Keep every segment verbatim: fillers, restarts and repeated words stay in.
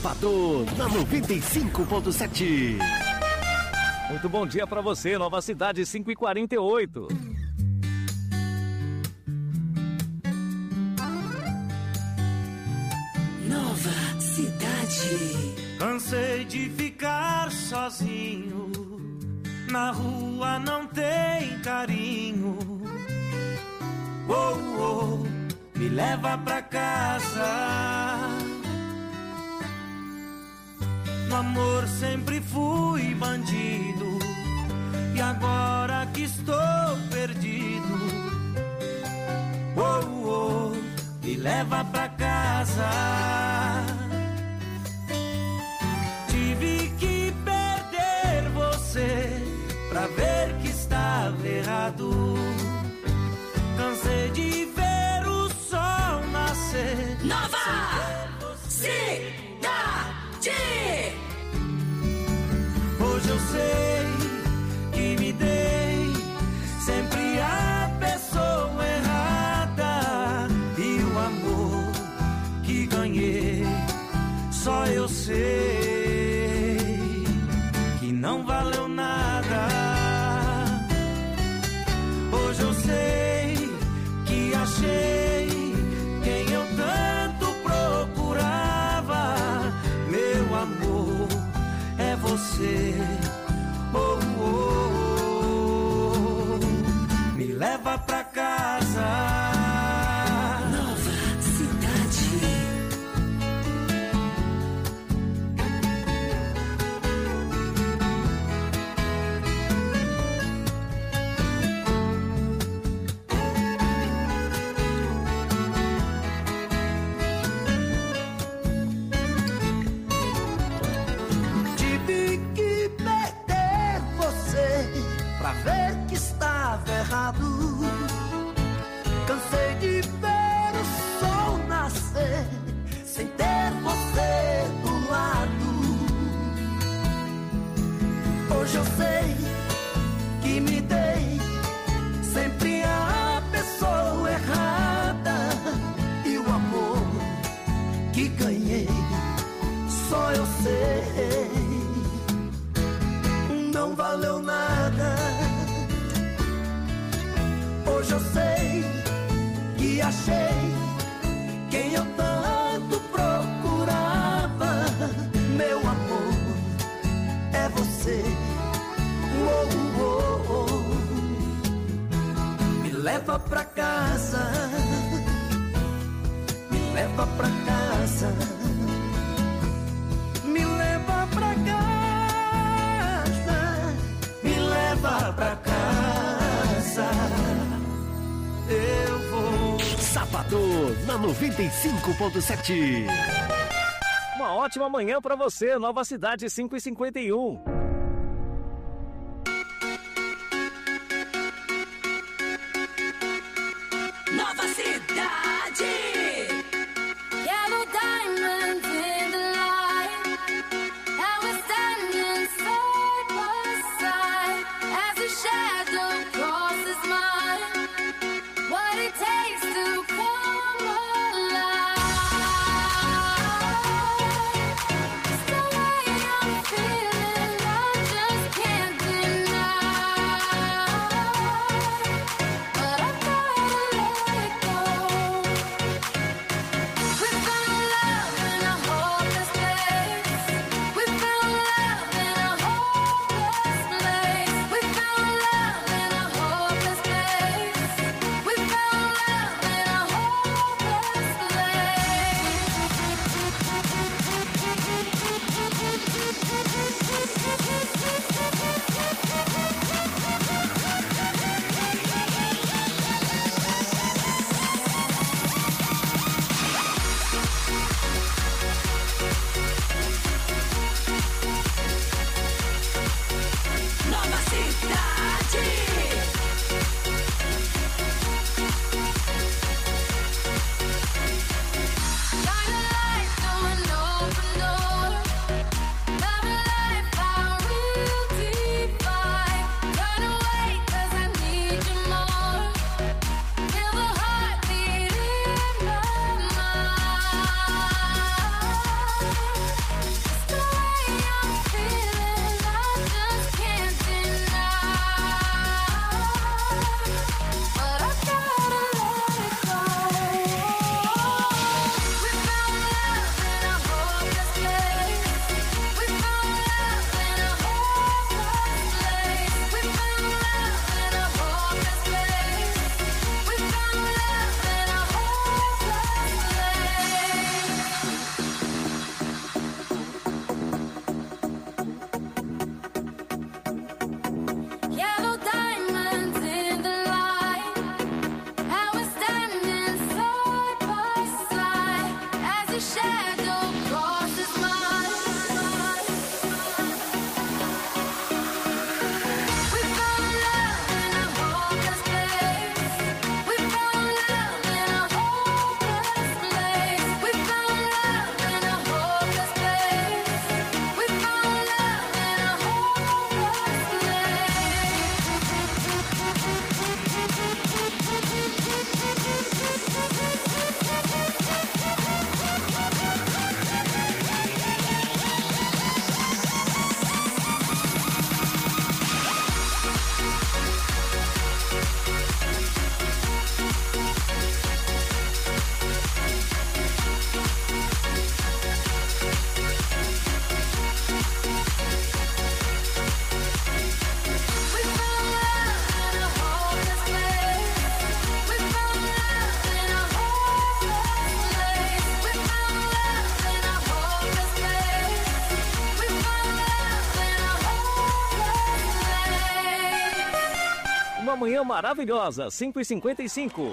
Sábado, na noventa e cinco ponto sete. Muito bom dia pra você, Nova Cidade, cinco e quarenta e oito. Nova Cidade. Cansei de ficar sozinho, na rua não tem carinho. Oh, oh, me leva pra casa. No amor sempre fui bandido, e agora que estou perdido, oh, oh, me leva pra casa. Tive que perder você pra ver que estava errado. Cansei de ver o sol nascer. Nova Cidade. Hoje eu sei que me dei sempre a pessoa errada, e o amor que ganhei só eu sei que não valeu nada. Hoje eu sei que achei quem eu tanto procurava. Meu amor é você. Oh, oh, oh. Me leva pra casa. Nova Cidade. Tive que perder você pra ver que estava errado. Cansei de ver o sol nascer sem ter você do lado. Hoje eu sei que me dei sempre a pessoa errada, e o amor que ganhei só eu sei não valeu nada. Hoje eu sei que achei quem eu tanto procurava. Meu amor é você. Oh, oh, oh. Me leva pra casa, me leva pra casa, me leva pra casa, me leva pra casa. Eu vou. Sábado, na noventa e cinco ponto sete. Uma ótima manhã pra você, Nova Cidade, cinco e cinquenta e um. Nova Cidade. Yellow diamonds in the light, and we're standing side by side as a shadow crosses mine. What it takes to come alive. It's the way I'm feeling. uma manhã maravilhosa, cinco e cinquenta e cinco.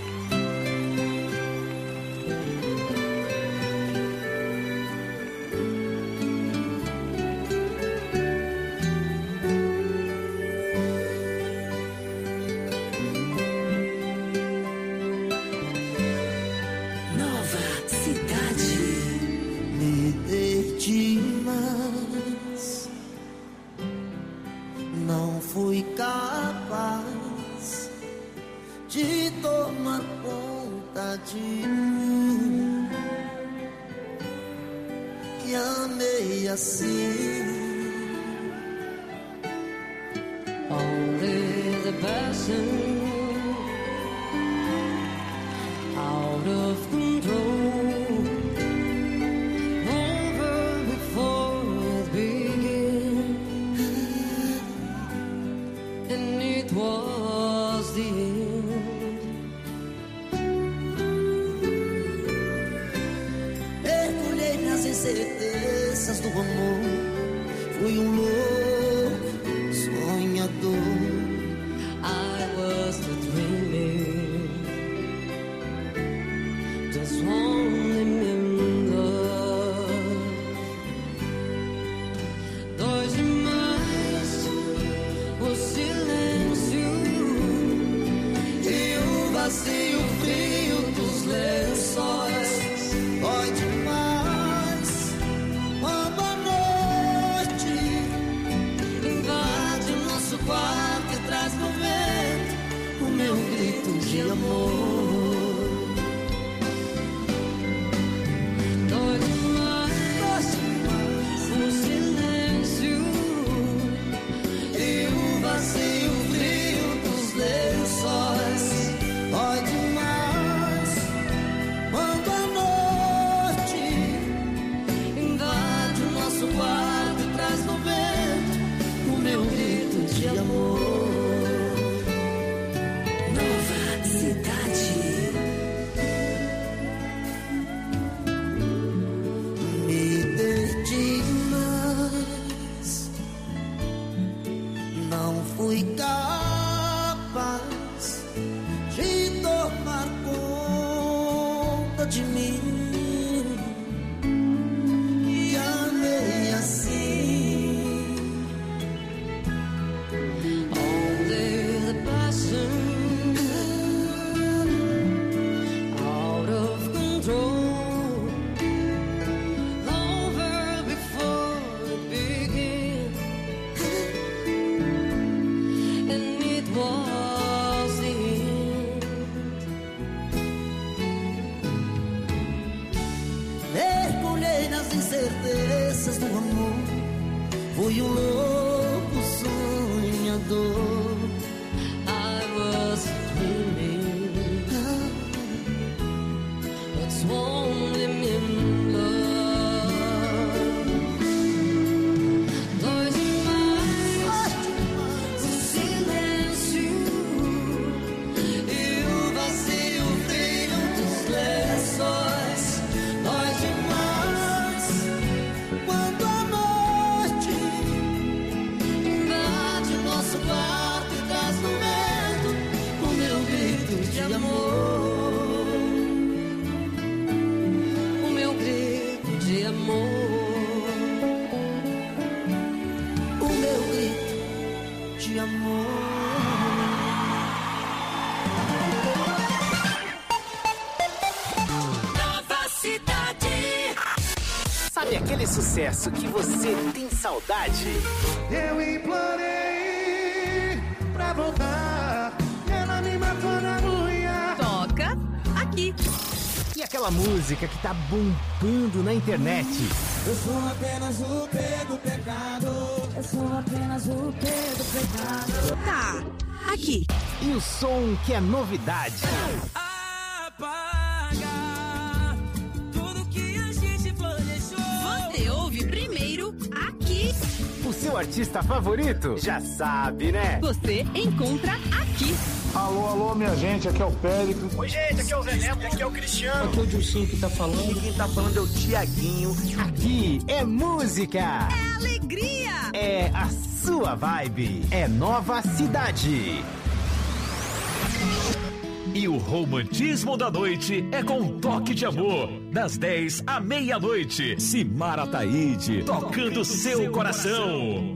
Sucesso que você tem saudade. Eu implorei pra voltar, ela me matou na unha. Toca aqui. E aquela música que tá bombando na internet. Eu sou apenas o P do pecado. Eu sou apenas o P do pecado. Tá aqui. E o som que é novidade. O seu artista favorito? Já sabe, né? Você encontra aqui. Alô, alô, minha gente, aqui é o Péricles. Oi, gente, aqui é o Zé Neto, aqui é o Cristiano. Aqui é o Dilcinho que tá falando. E quem tá falando é o Tiaguinho. Aqui é música. É alegria. É a sua vibe. É Nova Cidade. E o romantismo da noite é com um toque de amor. Das dez à meia-noite. Simara Taide, tocando seu coração.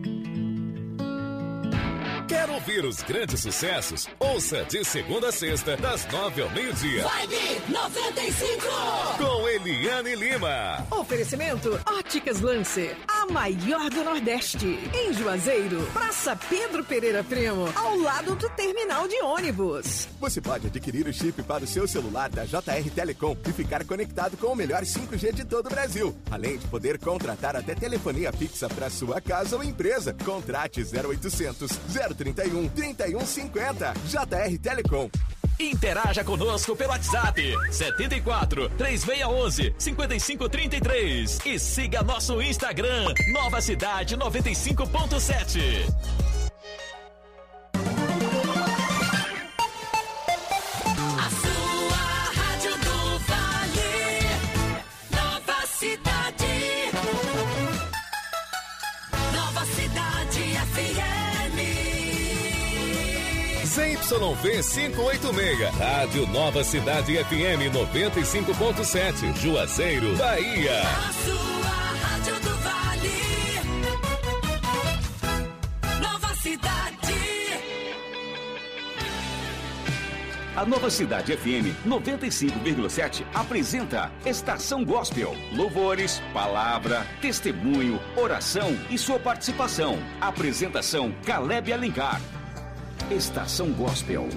Quer ouvir os grandes sucessos? Ouça de segunda a sexta, das nove ao meio-dia. Vibe noventa e cinco. Com Eliane Lima. Oferecimento Óticas Lancer, a maior do Nordeste. Em Juazeiro, Praça Pedro Pereira Primo, ao lado do terminal de ônibus. Você pode adquirir o chip para o seu celular da J R Telecom e ficar conectado com o melhor cinco G de todo o Brasil. Além de poder contratar até telefonia fixa para sua casa ou empresa. Contrate zero oitocentos, zero trinta e um, trinta e um cinquenta. J R Telecom. Interaja conosco pelo WhatsApp setenta e quatro, três seis um um, cinco cinco três três e siga nosso Instagram Nova Cidade noventa e cinco ponto sete. A sua rádio do Vale, Nova Cidade. Nova Cidade F M. Z Y V quinhentos e oitenta e seis, Rádio Nova Cidade F M noventa e cinco ponto sete, Juazeiro, Bahia. A sua rádio do Vale, Nova Cidade. A Nova Cidade F M noventa e cinco vírgula sete apresenta Estação Gospel. Louvores, palavra, testemunho, oração e sua participação. Apresentação Caleb Alencar. Estação Gospel.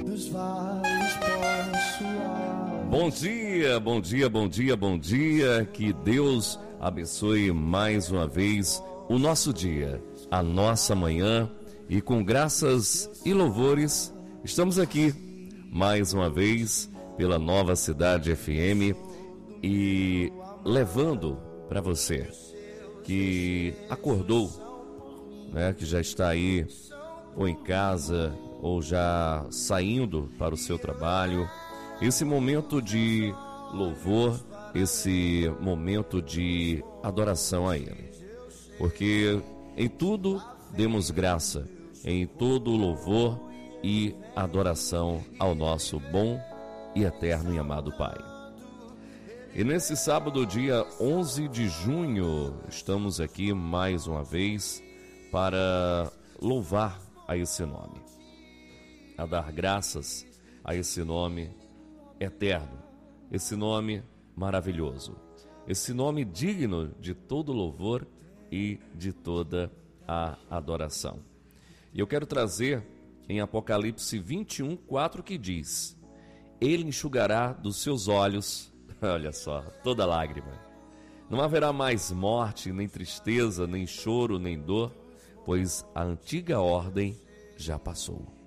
Bom dia, bom dia, bom dia, bom dia. Que Deus abençoe mais uma vez o nosso dia, a nossa manhã. E com graças e louvores, estamos aqui mais uma vez pela Nova Cidade F M e levando para você que acordou, né, que já está aí ou em casa ou já saindo para o seu trabalho, esse momento de louvor, esse momento de adoração a Ele. Porque em tudo demos graça, em todo louvor e adoração ao nosso bom e eterno e amado Pai. E nesse sábado, dia onze de junho, estamos aqui mais uma vez para louvar a esse nome, a dar graças a esse nome eterno, esse nome maravilhoso, esse nome digno de todo louvor e de toda a adoração. E eu quero trazer em Apocalipse vinte e um, quatro, que diz: Ele enxugará dos seus olhos, olha só, toda lágrima. Não haverá mais morte, nem tristeza, nem choro, nem dor, pois a antiga ordem já passou.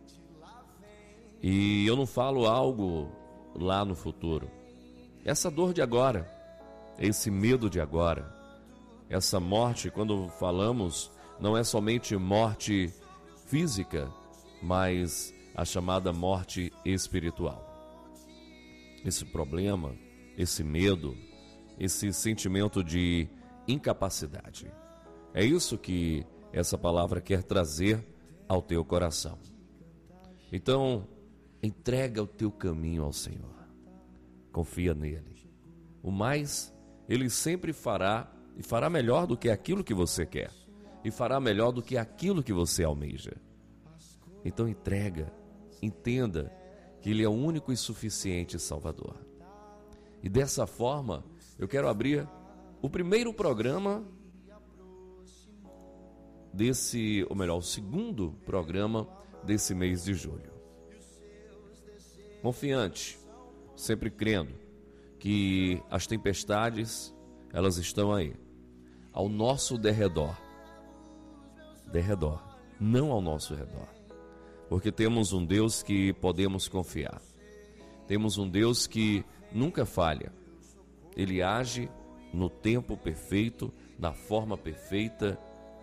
E eu não falo algo lá no futuro. Essa dor de agora, esse medo de agora, essa morte, quando falamos, não é somente morte física, mas a chamada morte espiritual. Esse problema, esse medo, esse sentimento de incapacidade. É isso que essa palavra quer trazer ao teu coração. Então, entrega o teu caminho ao Senhor. Confia nele. O mais, Ele sempre fará, e fará melhor do que aquilo que você quer. E fará melhor do que aquilo que você almeja. Então entrega, entenda que Ele é o único e suficiente Salvador. E dessa forma, eu quero abrir o primeiro programa desse, ou melhor, o segundo programa desse mês de julho. Confiante, sempre crendo que as tempestades, elas estão aí, ao nosso derredor. Derredor, não ao nosso redor. Porque temos um Deus que podemos confiar. Temos um Deus que nunca falha. Ele age no tempo perfeito, na forma perfeita.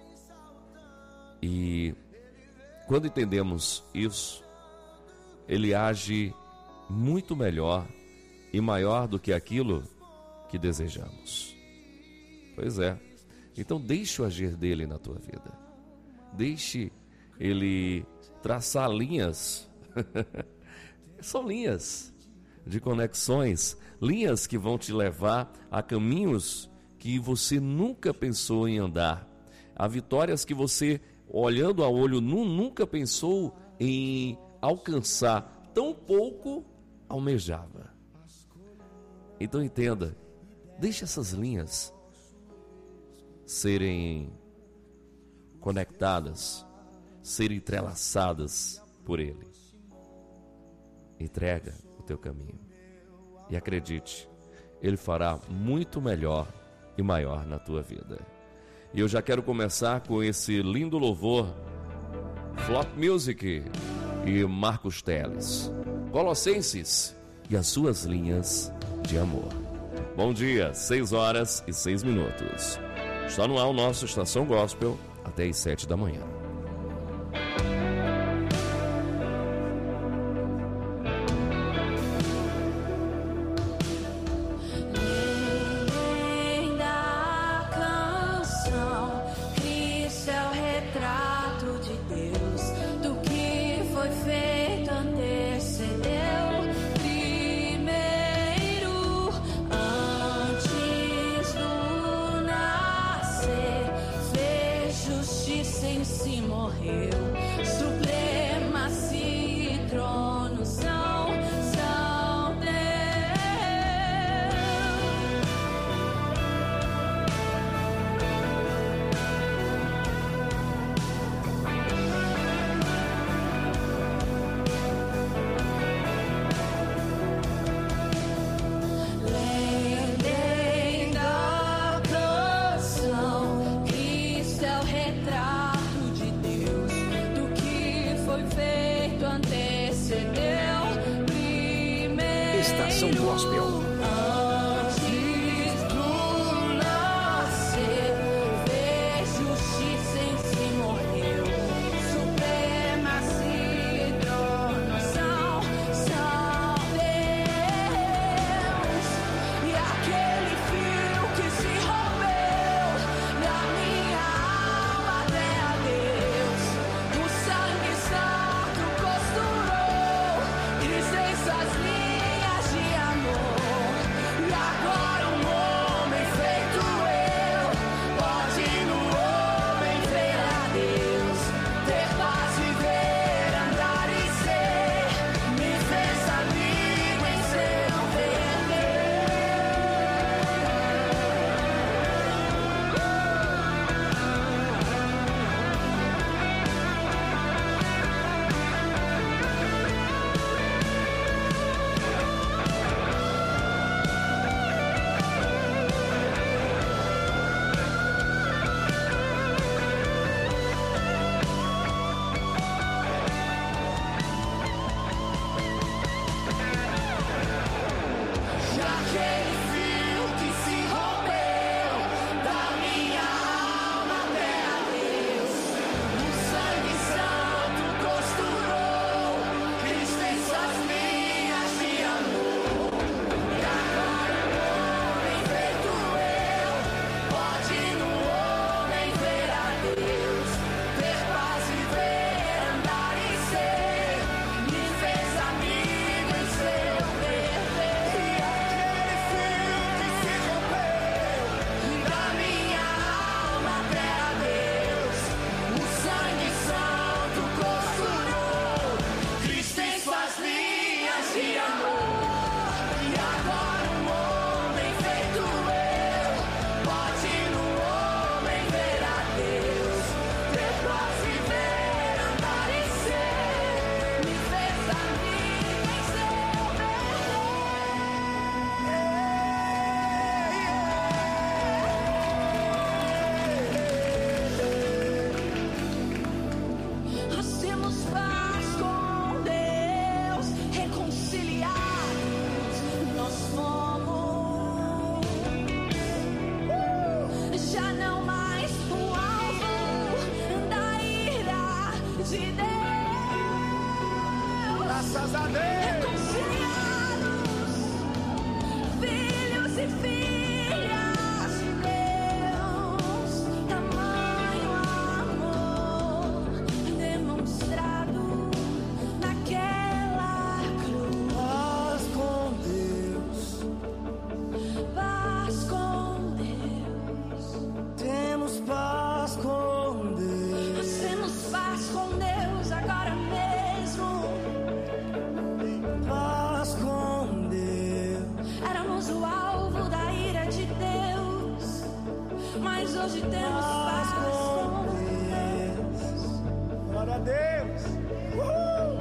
E quando entendemos isso, Ele age muito melhor e maior do que aquilo que desejamos. Pois é. Então deixe o agir dele na tua vida. Deixe ele traçar linhas São linhas de conexões, linhas que vão te levar a caminhos que você nunca pensou em andar, a vitórias que você, olhando a olho nu, nunca pensou em alcançar, tão pouco almejava. Então entenda, deixe essas linhas serem conectadas, serem entrelaçadas por Ele. Entrega o teu caminho e acredite, Ele fará muito melhor e maior na tua vida. E eu já quero começar com esse lindo louvor, Flop Music e Marcos Teles, Colossenses e as suas linhas de amor. Bom dia, seis horas e seis minutos. Está no ar o nosso Estação Gospel até as sete da manhã. Estação Gospel. Essas linhas de amor. Nós hoje temos paz com Deus. Glória a Deus. Uh!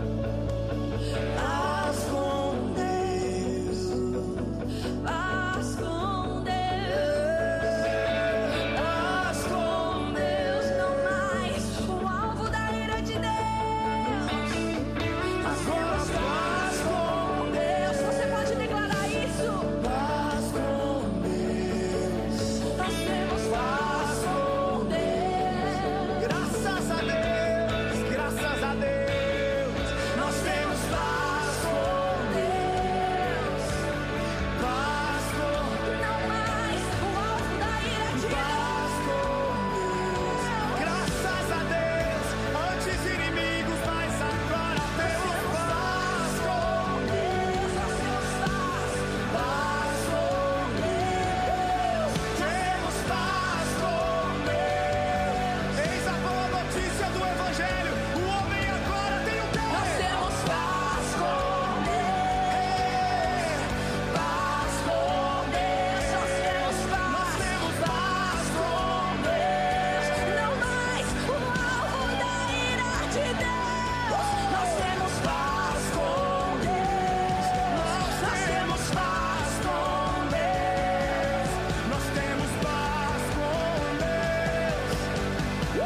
Paz com Deus. Paz com Deus. Paz com Deus. Não mais o alvo da ira de Deus. Nós temos paz com Deus. Você pode declarar isso? Paz com Deus. Nós temos paz com Deus. Graças a Deus. Graças a Deus. Nós temos paz com Deus. Paz com Não mais o alvo da ira de Paz com Deus. Graças a Deus. Antes inimigos, mas agora temos paz com Deus. Nós temos paz. Paz com Deus. Temos paz com Deus. Eis a boa notícia do Evangelho. O homem agora tem o quê? Nós temos paz com Deus. Paz com Deus. Nós temos paz. Nós temos paz com Deus. Não mais o alvo da ira de Deus. Nós temos paz com Deus. Nós temos paz com Deus. Nós temos paz com Deus.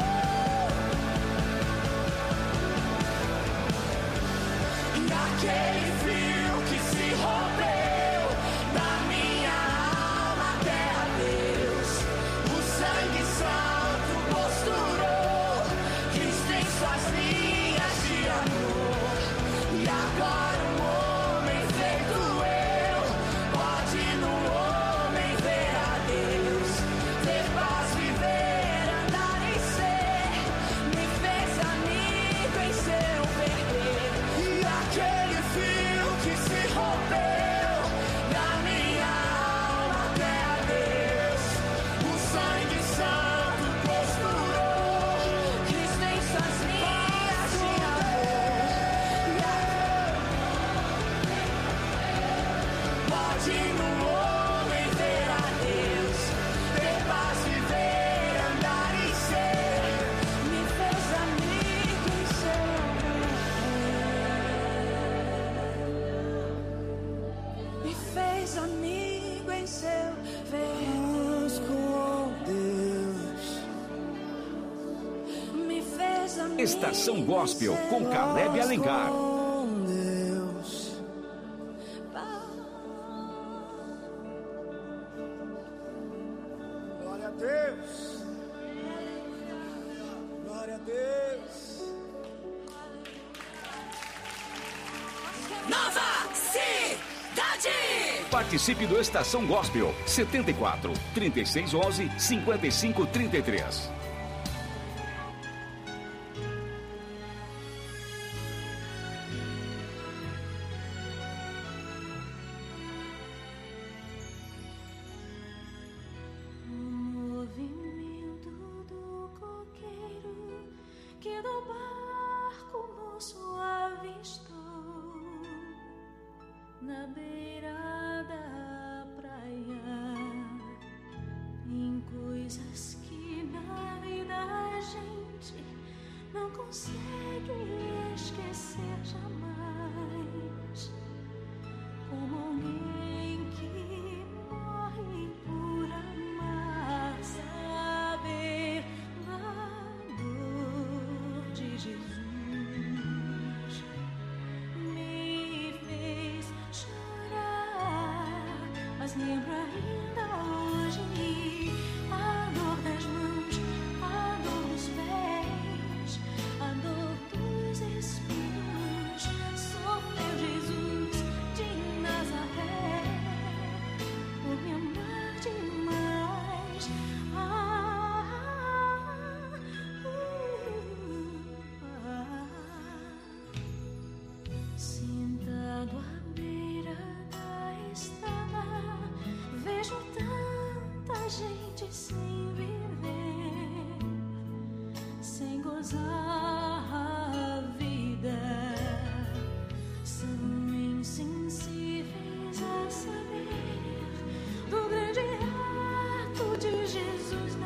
E aquele fio que se rompeu da minha alma até a Deus, o sangue santo posturou, Cristo em suas linhas de amor. E agora um homem feito eu pode no homem ver a Deus, ter paz, viver, andar e ser, me fez amigo em seu perder. E aquele fio que se rompeu Da minha alma até a Deus, o sangue santo posturou, Cristo em suas linhas de amor. Pode no homem ver a Deus, ter paz, viver, andar e ser, me fez amigo em seu ver. Me fez amigo em seu ver. Paz com Deus. Me fez amigo. Estação Gospel com Caleb Alencar. Com Deus. Glória a Deus. Glória a Deus. Nova Cidade. Participe do Estação Gospel setenta e quatro, trinta e seis, onze, cinquenta e cinco, trinta e três. O movimento do coqueiro que do barco moço avistou na beira da praia, em coisas que na vida a gente não consegue esquecer jamais, como alguém que morre por amar, saber da dor de Jesus me fez chorar, mas lembro ainda hoje a dor das mãos, a dor dos pés, a dor dos espinhos, sofreu Jesus de Nazaré por me amar demais. Ah, uh, ah. Sentado à beira da estrada, vejo tanta gente sem viver, sem gozar a vida. São insensíveis a saber do grande ato de Jesus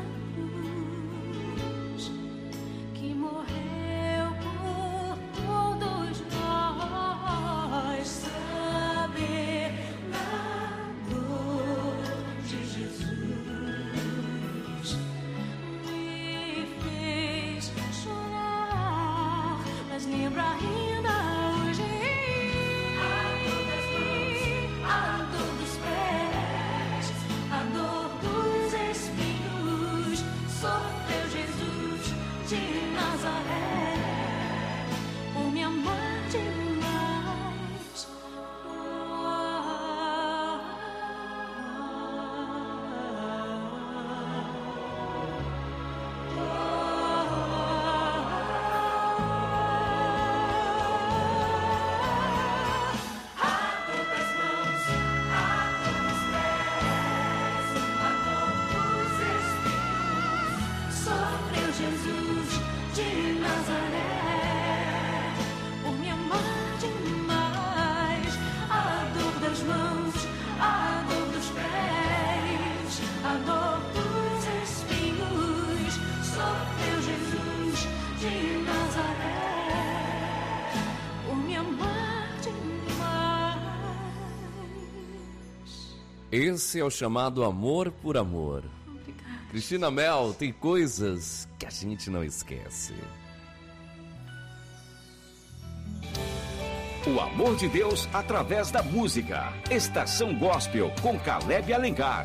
Jesus de Nazaré, por me amar demais, a dor das mãos, a dor dos pés, a dor dos espinhos, sofreu Jesus de Nazaré, por me amar demais. Esse é o chamado amor por amor. Cristina Mel, tem coisas que a gente não esquece. O amor de Deus através da música. Estação Gospel com Caleb Alencar.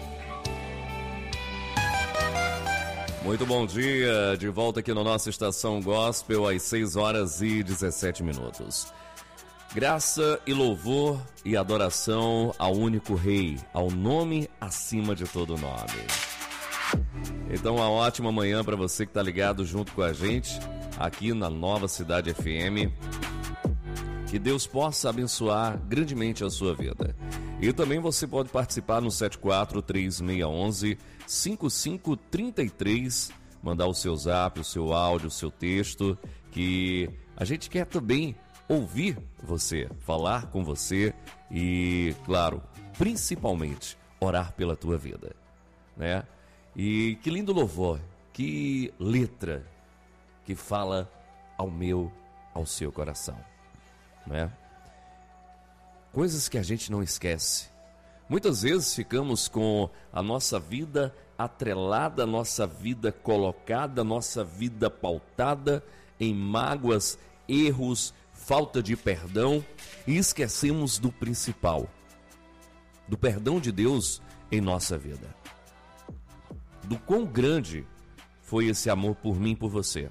Muito bom dia, de volta aqui na nossa Estação Gospel às seis horas e dezessete minutos. Graça e louvor e adoração ao único Rei, ao nome acima de todo nome. Então, uma ótima manhã para você que está ligado junto com a gente aqui na Nova Cidade F M. Que Deus possa abençoar grandemente a sua vida. E também você pode participar no sete quatro três seis um um cinco cinco três três, mandar o seu zap, o seu áudio, o seu texto, que a gente quer também ouvir você, falar com você e, claro, principalmente orar pela tua vida, né? E que lindo louvor, que letra que fala ao meu, ao seu coração, né? Coisas que a gente não esquece. Muitas vezes ficamos com a nossa vida atrelada, a nossa vida colocada, a nossa vida pautada em mágoas, erros, falta de perdão e esquecemos do principal, do perdão de Deus em nossa vida. Do quão grande foi esse amor por mim e por você.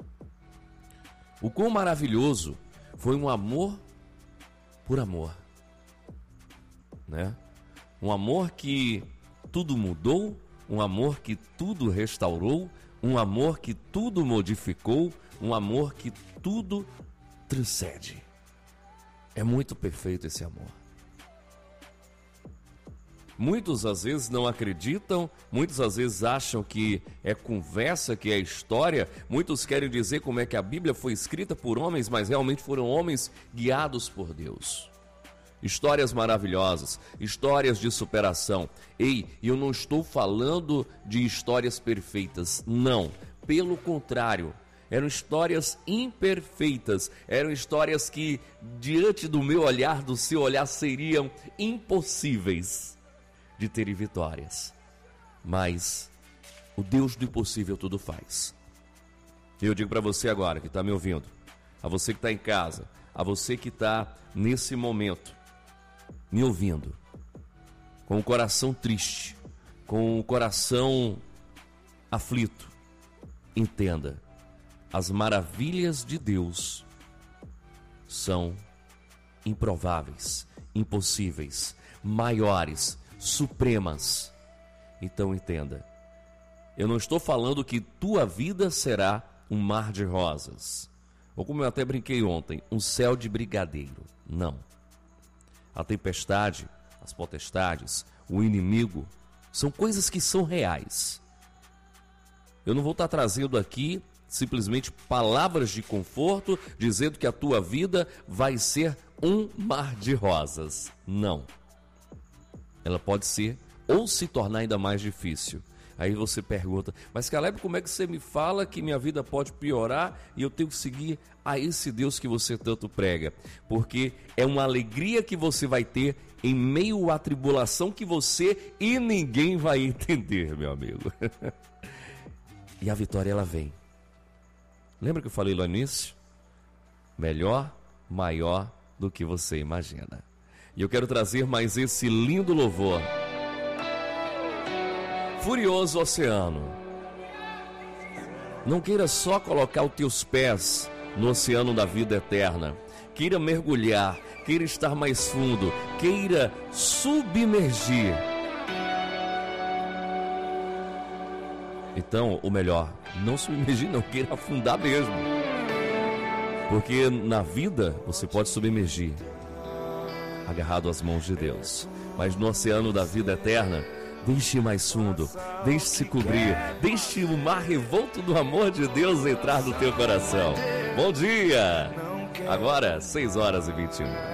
O quão maravilhoso foi um amor por amor, né? Um amor que tudo mudou, um amor que tudo restaurou, um amor que tudo modificou, um amor que tudo transcende. É muito perfeito esse amor. Muitos às vezes não acreditam, muitos às vezes acham que é conversa, que é história. Muitos querem dizer como é que a Bíblia foi escrita por homens, mas realmente foram homens guiados por Deus. Histórias maravilhosas, histórias de superação. Ei, eu não estou falando de histórias perfeitas, não. Pelo contrário, eram histórias imperfeitas, eram histórias que, diante do meu olhar, do seu olhar, seriam impossíveis de terem vitórias. Mas o Deus do impossível tudo faz. Eu digo para você agora que está me ouvindo, a você que está em casa, a você que está nesse momento me ouvindo, com o coração triste, com o coração aflito, entenda, as maravilhas de Deus são improváveis, impossíveis, maiores, supremas. Então entenda, eu não estou falando que tua vida será um mar de rosas, ou como eu até brinquei ontem, um céu de brigadeiro. Não. A tempestade, as potestades, o inimigo, são coisas que são reais. Eu não vou estar trazendo aqui simplesmente palavras de conforto, dizendo que a tua vida vai ser um mar de rosas. Não. Ela pode ser ou se tornar ainda mais difícil. Aí você pergunta, mas Caleb, como é que você me fala que minha vida pode piorar e eu tenho que seguir a esse Deus que você tanto prega? Porque é uma alegria que você vai ter em meio à tribulação que você e ninguém vai entender, meu amigo. E a vitória, ela vem. Lembra que eu falei lá no início? Melhor, maior do que você imagina. E eu quero trazer mais esse lindo louvor. Furioso oceano, não queira só colocar os teus pés no oceano da vida eterna. Queira mergulhar, queira estar mais fundo, queira submergir. Então, o melhor, não submergir não, queira afundar mesmo. Porque na vida você pode submergir, agarrado às mãos de Deus. Mas no oceano da vida eterna, Deixe ir mais fundo, deixe-se cobrir, deixe o mar revolto do amor de Deus entrar no teu coração. Bom dia! Agora, seis horas e vinte e um.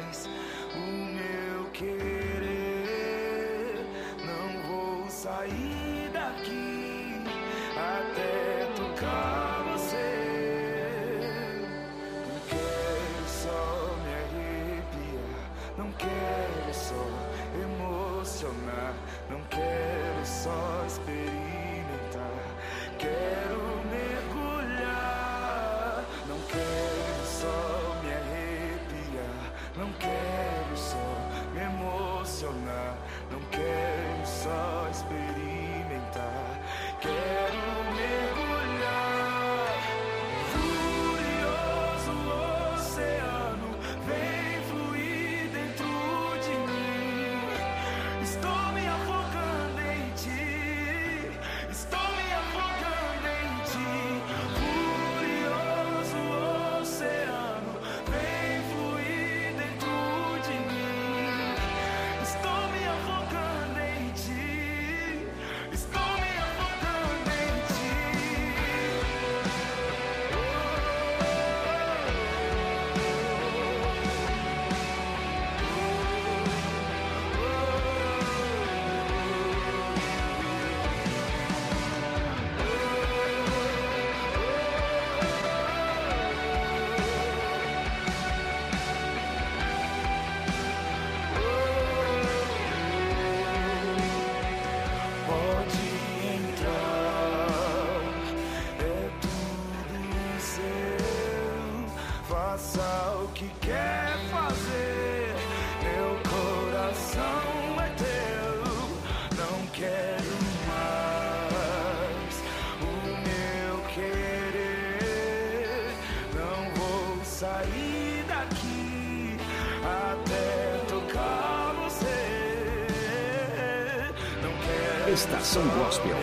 Estação Gospel.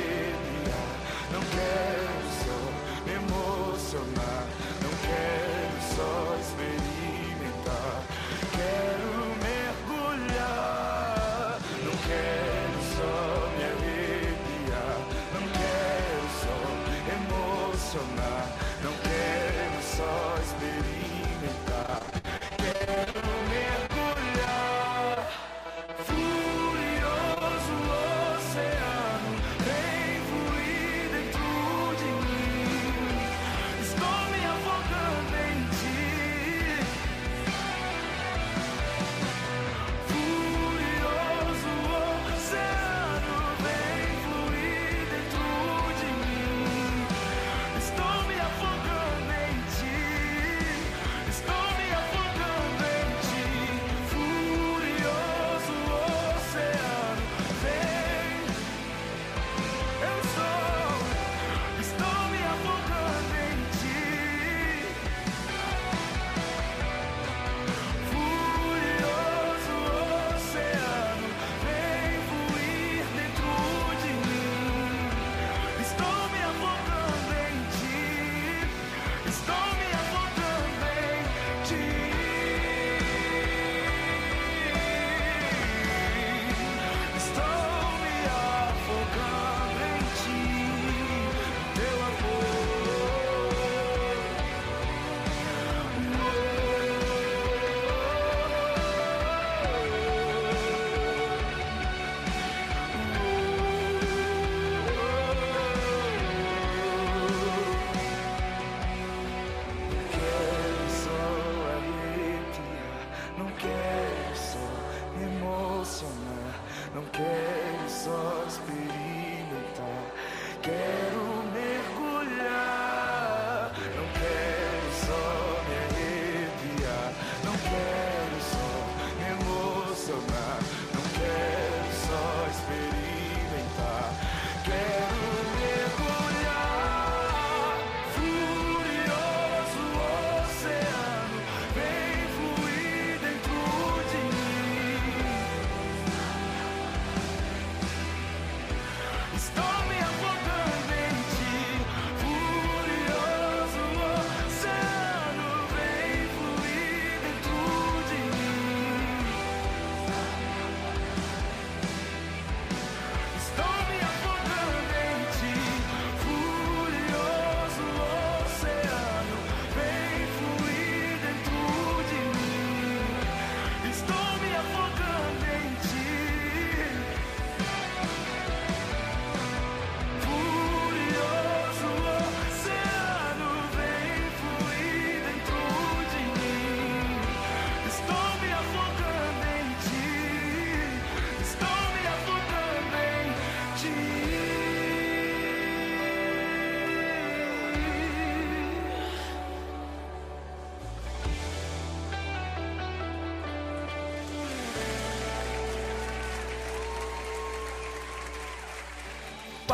Não quero só me emocionar, não quero só experimentar, quero mergulhar, não quero só me arrepiar, não quero só emocionar, não quero só experimentar, quero mergulhar. Furioso oceano, vem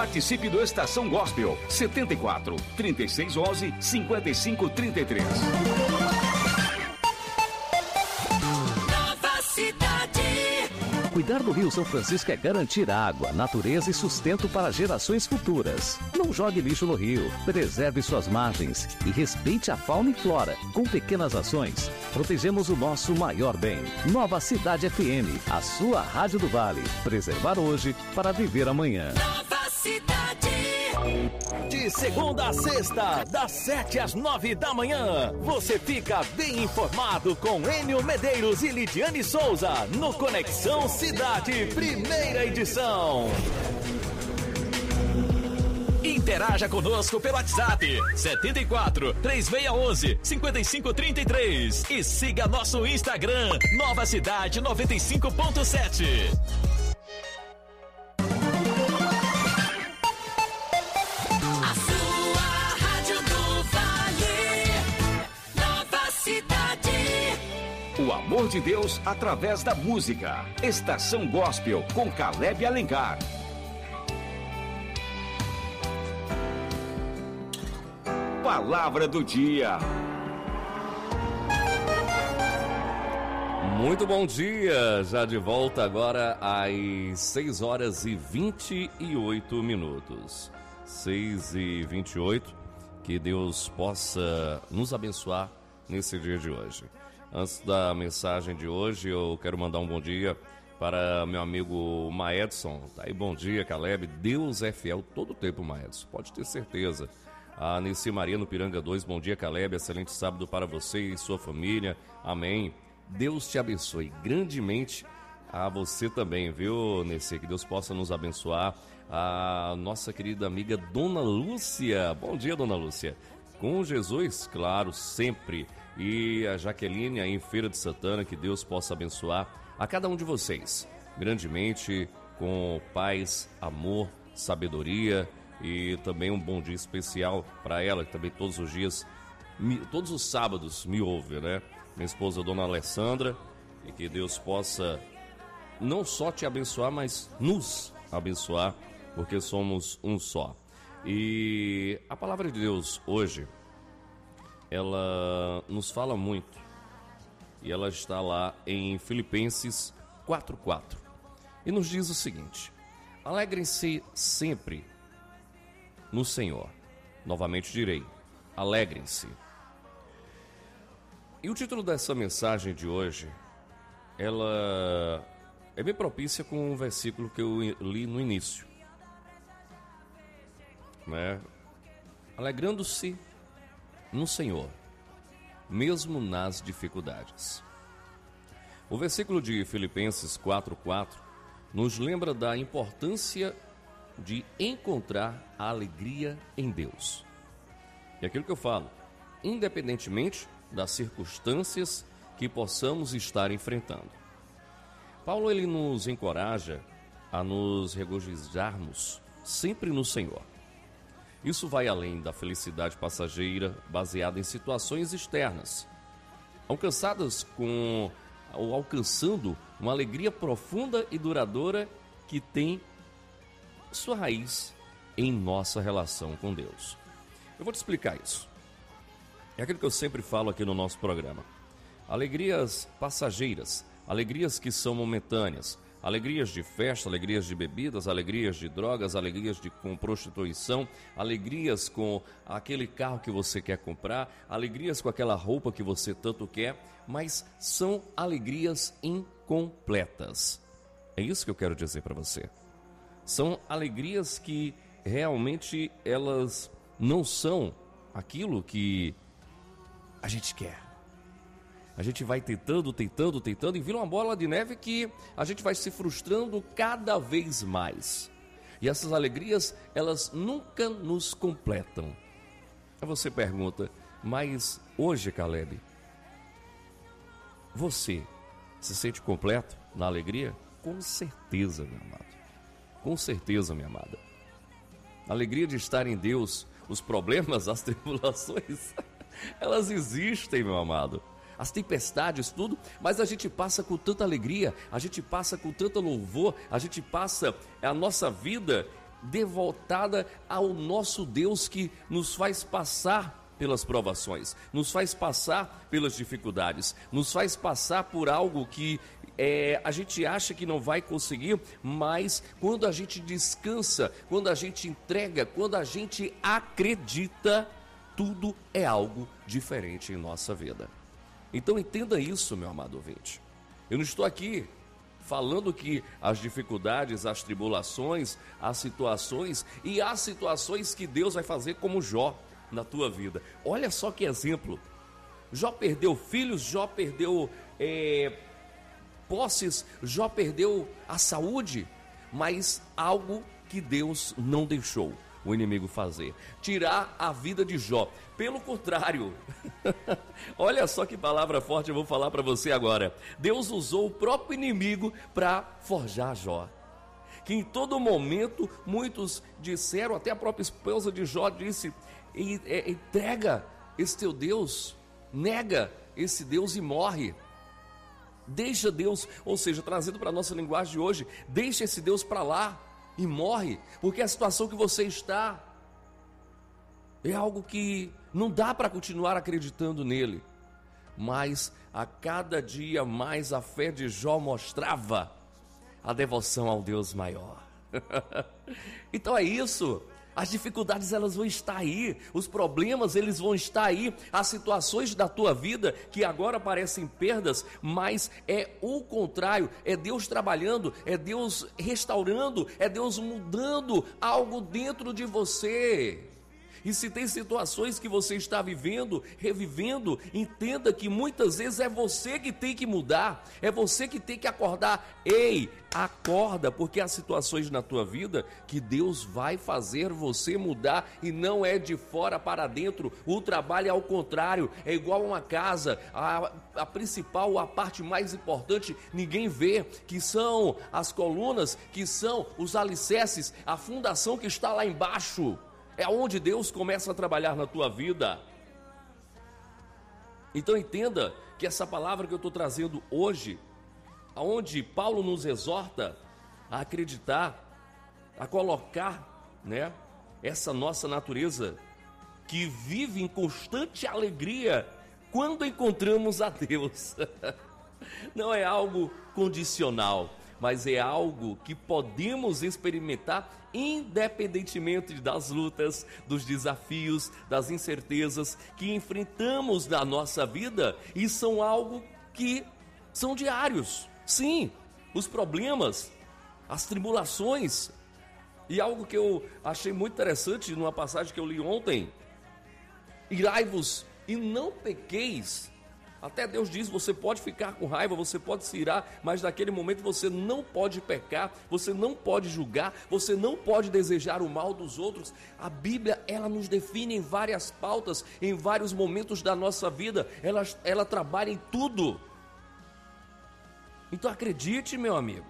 Participe do Estação Gospel setenta e quatro, trinta e seis onze, cinquenta e cinco trinta e três. Nova Cidade. Cuidar do Rio São Francisco é garantir água, natureza e sustento para gerações futuras. Não jogue lixo no rio, preserve suas margens e respeite a fauna e flora. Com pequenas ações, protegemos o nosso maior bem. Nova Cidade F M, a sua rádio do Vale. Preservar hoje para viver amanhã. Nova Cidade. De segunda a sexta, das sete às nove da manhã, você fica bem informado com Enio Medeiros e Lidiane Souza no Conexão Cidade, primeira edição. Interaja conosco pelo WhatsApp setenta e quatro, três seis um um, cinquenta e cinco trinta e três e siga nosso Instagram Nova Cidade noventa e cinco ponto sete. O amor de Deus através da música. Estação Gospel com Caleb Alencar. Palavra do dia. Muito bom dia, já de volta agora às seis horas e vinte e oito minutos. seis e vinte e oito, que Deus possa nos abençoar nesse dia de hoje. Antes da mensagem de hoje, eu quero mandar um bom dia para meu amigo Maedson. Tá aí, bom dia, Caleb. Deus é fiel todo o tempo, Maedson, pode ter certeza. A Nessi Maria no Piranga dois, bom dia, Caleb. Excelente sábado para você e sua família. Amém. Deus te abençoe grandemente, a você também, viu, Nessi? Que Deus possa nos abençoar. A nossa querida amiga Dona Lúcia. Bom dia, Dona Lúcia. Com Jesus, claro, sempre. E a Jaqueline aí em Feira de Santana, que Deus possa abençoar a cada um de vocês grandemente, com paz, amor, sabedoria, e também um bom dia especial para ela, que também todos os dias, todos os sábados me ouve, né? Minha esposa, Dona Alessandra, e que Deus possa não só te abençoar, mas nos abençoar, porque somos um só. E a palavra de Deus hoje, ela nos fala muito, e ela está lá em Filipenses quatro, quatro, e nos diz o seguinte: alegrem-se sempre no Senhor. Novamente direi, alegrem-se. E o título dessa mensagem de hoje, ela é bem propícia com um versículo que eu li no início, né? Alegrando-se no Senhor, mesmo nas dificuldades. O versículo de Filipenses quatro, quatro nos lembra da importância de encontrar a alegria em Deus. E aquilo que eu falo, independentemente das circunstâncias que possamos estar enfrentando. Paulo, ele nos encoraja a nos regozijarmos sempre no Senhor. Isso vai além da felicidade passageira baseada em situações externas, alcançadas com ou alcançando uma alegria profunda e duradoura que tem sua raiz em nossa relação com Deus. Eu vou te explicar isso. É aquilo que eu sempre falo aqui no nosso programa. Alegrias passageiras, alegrias que são momentâneas, alegrias de festa, alegrias de bebidas, alegrias de drogas, alegrias de, com prostituição, alegrias com aquele carro que você quer comprar, alegrias com aquela roupa que você tanto quer, mas são alegrias incompletas. É isso que eu quero dizer para você. São alegrias que realmente elas não são aquilo que a gente quer. A gente vai tentando, tentando, tentando e vira uma bola de neve que a gente vai se frustrando cada vez mais. E essas alegrias, elas nunca nos completam. Aí você pergunta, mas hoje, Caleb, você se sente completo na alegria? Com certeza, meu amado. Com certeza, minha amada. A alegria de estar em Deus, os problemas, as tribulações, elas existem, meu amado. As tempestades, tudo, mas a gente passa com tanta alegria, a gente passa com tanto louvor, a gente passa a nossa vida devotada ao nosso Deus que nos faz passar pelas provações, nos faz passar pelas dificuldades, nos faz passar por algo que é, a gente acha que não vai conseguir, mas quando a gente descansa, quando a gente entrega, quando a gente acredita, tudo é algo diferente em nossa vida. Então entenda isso, meu amado ouvinte. Eu não estou aqui falando que as dificuldades, as tribulações, as situações e as situações que Deus vai fazer como Jó na tua vida. Olha só que exemplo. Jó perdeu filhos, Jó perdeu é, posses, Jó perdeu a saúde, mas algo que Deus não deixou o inimigo fazer, tirar a vida de Jó. Pelo contrário, olha só que palavra forte eu vou falar para você agora. Deus usou o próprio inimigo para forjar Jó. Que em todo momento muitos disseram, até a própria esposa de Jó disse: entrega esse teu Deus, nega esse Deus e morre. Deixa Deus, ou seja, trazido para a nossa linguagem de hoje, deixa esse Deus para lá e morre, porque a situação que você está é algo que não dá para continuar acreditando nele. Mas a cada dia mais a fé de Jó mostrava a devoção ao Deus maior. Então é isso. As dificuldades elas vão estar aí, os problemas eles vão estar aí, as situações da tua vida que agora parecem perdas, mas é o contrário, é Deus trabalhando, é Deus restaurando, é Deus mudando algo dentro de você. E se tem situações que você está vivendo, revivendo, entenda que muitas vezes é você que tem que mudar, é você que tem que acordar. Ei, acorda, porque há situações na tua vida que Deus vai fazer você mudar e não é de fora para dentro. O trabalho é ao contrário, é igual a uma casa, a, a principal, a parte mais importante, ninguém vê, que são as colunas, que são os alicerces, a fundação que está lá embaixo. É onde Deus começa a trabalhar na tua vida. Então entenda que essa palavra que eu estou trazendo hoje, aonde Paulo nos exorta a acreditar, a colocar, né, essa nossa natureza que vive em constante alegria quando encontramos a Deus. Não é algo condicional, mas é algo que podemos experimentar independentemente das lutas, dos desafios, das incertezas que enfrentamos na nossa vida, e são algo que são diários. Sim, os problemas, as tribulações, e algo que eu achei muito interessante numa passagem que eu li ontem: irai-vos e não pequeis. Até Deus diz, você pode ficar com raiva, você pode se irar, mas naquele momento você não pode pecar, você não pode julgar, você não pode desejar o mal dos outros. A Bíblia, ela nos define em várias pautas, em vários momentos da nossa vida, ela, ela trabalha em tudo. Então acredite, meu amigo,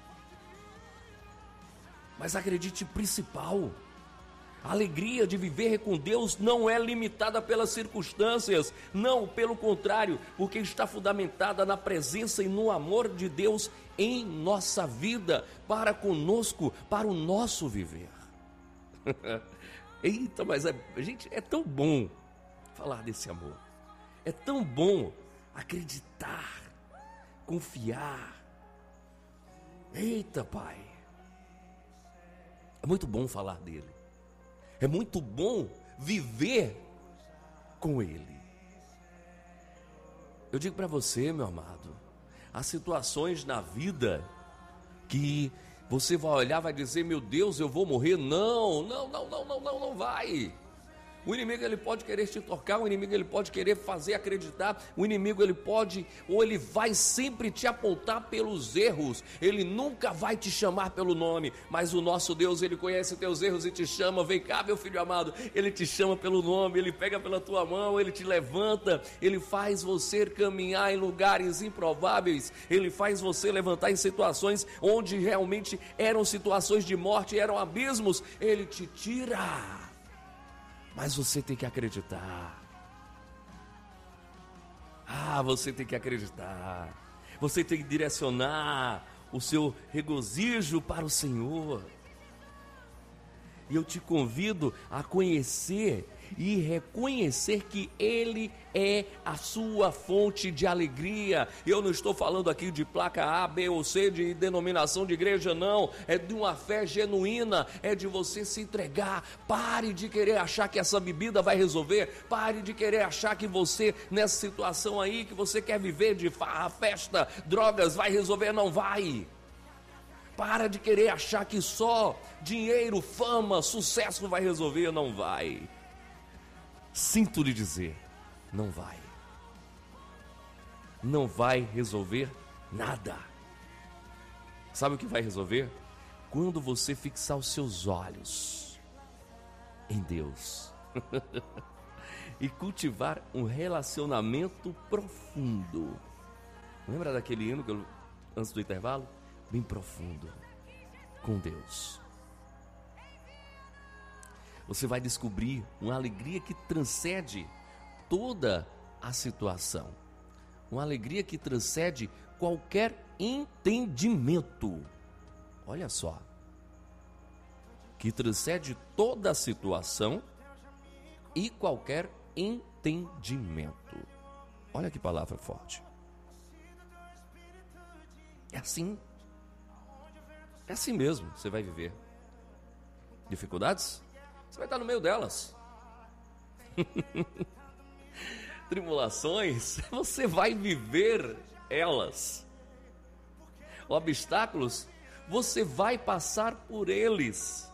mas acredite principal. A alegria de viver com Deus não é limitada pelas circunstâncias, não, pelo contrário, porque está fundamentada na presença e no amor de Deus em nossa vida, para conosco, para o nosso viver. Eita, mas é, gente, é tão bom falar desse amor, é tão bom acreditar, confiar. Eita, Pai, é muito bom falar dele. É muito bom viver com Ele. Eu digo para você, meu amado, há situações na vida que você vai olhar, vai dizer, meu Deus, eu vou morrer. Não, não, não, não, não, não, não vai. O inimigo ele pode querer te tocar, o inimigo ele pode querer fazer acreditar, o inimigo ele pode, ou ele vai sempre te apontar pelos erros, ele nunca vai te chamar pelo nome, mas o nosso Deus, ele conhece teus erros e te chama. Vem cá, meu filho amado, ele te chama pelo nome, ele pega pela tua mão, ele te levanta, ele faz você caminhar em lugares improváveis, ele faz você levantar em situações onde realmente eram situações de morte, eram abismos, ele te tira. Mas você tem que acreditar. Ah, você tem que acreditar. Você tem que direcionar o seu regozijo para o Senhor. E eu te convido a conhecer e reconhecer que Ele é a sua fonte de alegria. Eu não estou falando aqui de placa A, B ou C, de denominação de igreja, não. É de uma fé genuína, é de você se entregar. Pare de querer achar que essa bebida vai resolver. Pare de querer achar que você, nessa situação aí, que você quer viver de farra, festa, drogas, vai resolver. Não vai. Para de querer achar que só dinheiro, fama, sucesso vai resolver. Não vai. Sinto lhe dizer, não vai. Não vai resolver nada. Sabe o que vai resolver? Quando você fixar os seus olhos em Deus e cultivar um relacionamento profundo. Lembra daquele hino que eu, antes do intervalo? Bem profundo com Deus. Você vai descobrir uma alegria que transcende toda a situação. Uma alegria que transcende qualquer entendimento. Olha só. Que transcende toda a situação e qualquer entendimento. Olha que palavra forte. É assim. É assim mesmo, você vai viver. Dificuldades? Você vai estar no meio delas. Tribulações, você vai viver elas. Obstáculos, você vai passar por eles.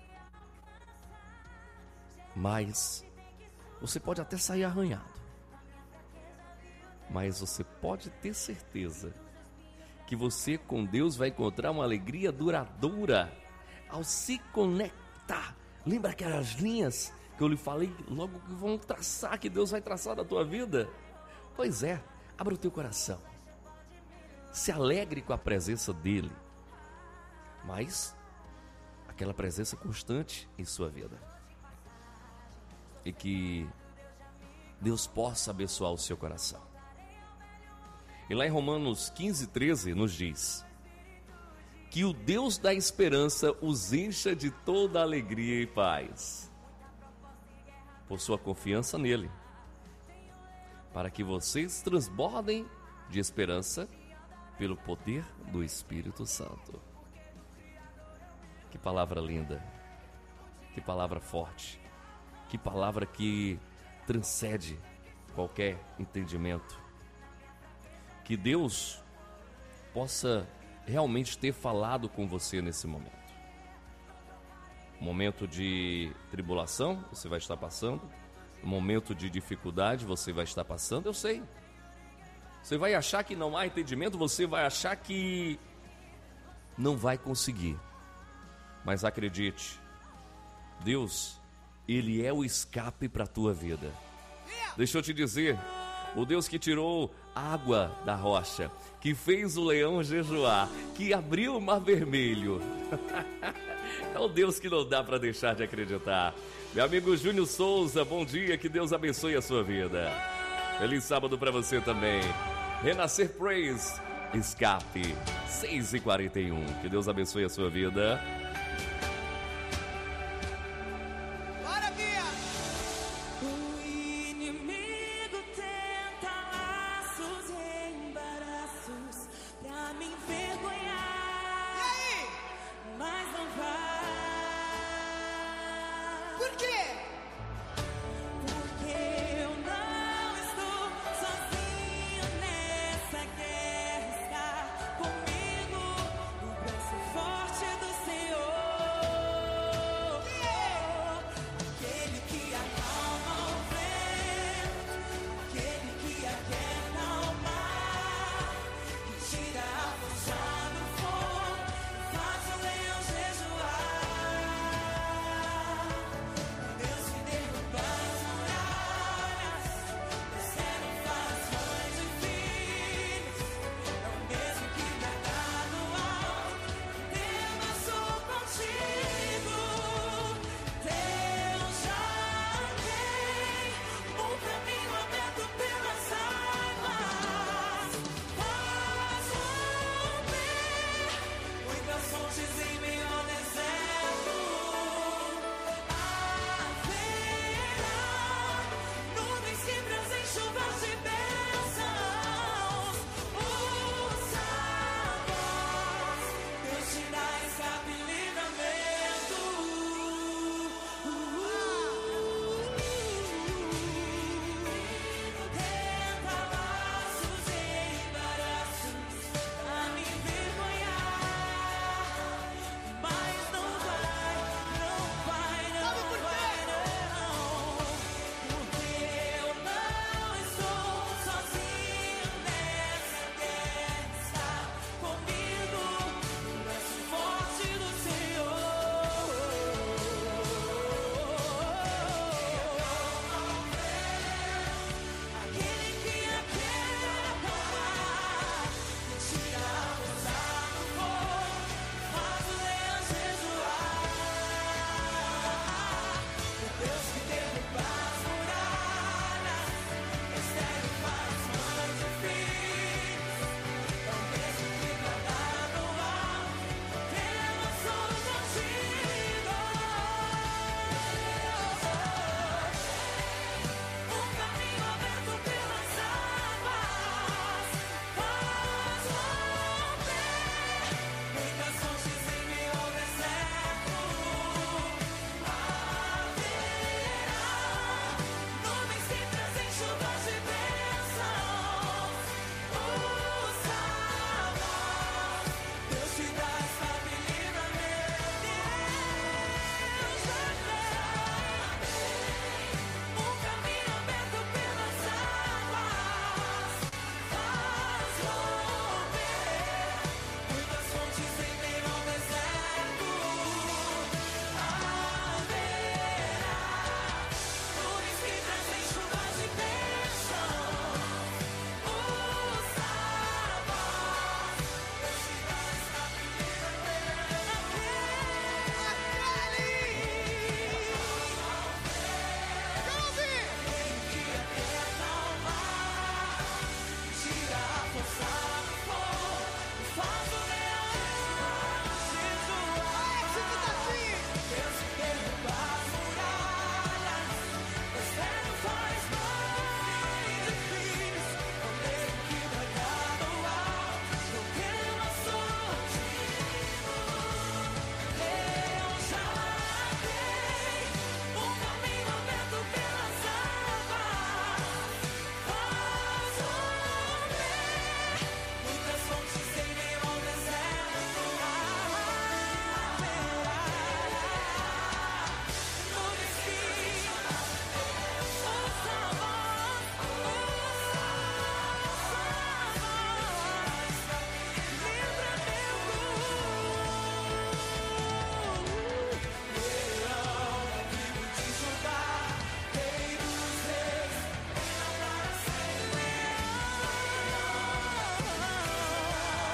Mas você pode até sair arranhado. Mas você pode ter certeza que você com Deus vai encontrar uma alegria duradoura ao se conectar. Lembra aquelas linhas que eu lhe falei logo que vão traçar, que Deus vai traçar da tua vida? Pois é, abra o teu coração. Se alegre com a presença dEle. Mas aquela presença constante em sua vida. E que Deus possa abençoar o seu coração. E lá em Romanos quinze, treze nos diz: que o Deus da esperança os encha de toda alegria e paz, por sua confiança nele, para que vocês transbordem de esperança pelo poder do Espírito Santo. Que palavra linda, que palavra forte, que palavra que transcende qualquer entendimento. Que Deus possa realmente ter falado com você nesse momento. Momento de tribulação, você vai estar passando. Momento de dificuldade, você vai estar passando, eu sei. Você vai achar que não há entendimento, você vai achar que não vai conseguir. Mas acredite, Deus, Ele é o escape para a tua vida. Deixa eu te dizer, o Deus que tirou água da rocha, que fez o leão jejuar, que abriu o mar vermelho. É o Deus que não dá para deixar de acreditar. Meu amigo Júnior Souza, bom dia, que Deus abençoe a sua vida. Feliz sábado para você também. Renascer Praise, escape, seis e quarenta e um. Que Deus abençoe a sua vida. Forte do Senhor.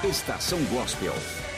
Estação Gospel.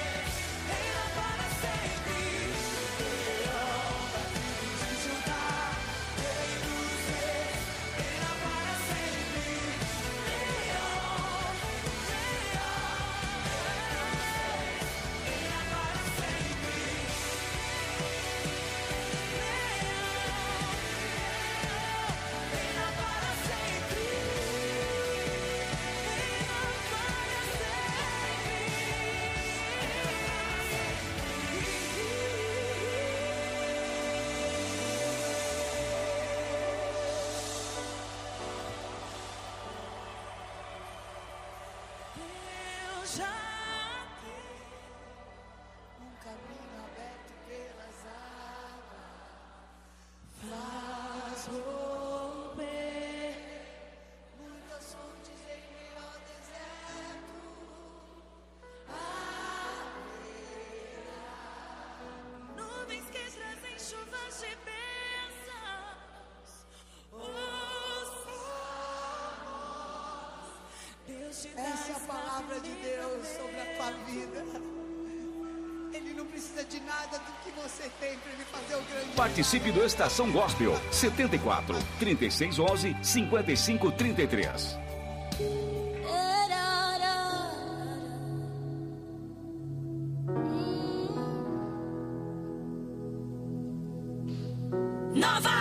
Essa é a palavra de Deus sobre a tua vida. Ele não precisa de nada do que você tem para ele fazer o grande. Participe do Estação Gospel setenta e quatro, trinta e seis, onze, cinquenta e cinco, trinta e três. Nova